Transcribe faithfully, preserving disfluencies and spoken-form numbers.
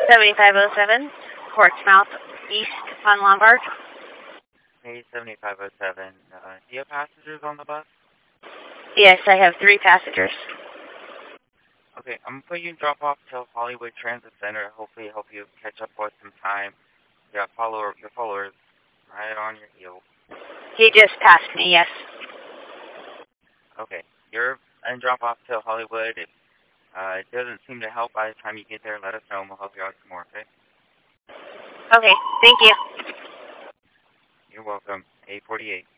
seventy-five oh seven, Portsmouth East on Lombard. Hey, seventy-five oh seven. Uh, do you have passengers on the bus? Yes, I have three passengers. Okay, I'm going to put you in drop-off till Hollywood Transit Center. Hopefully help you catch up with some time. Yeah, follower, your followers right on your heels. He just passed me, yes. Okay, you're in drop-off till Hollywood. If uh, it doesn't seem to help by the time you get there, let us know and we'll help you out some more, okay? Okay, thank you. You're welcome. eight forty-eight.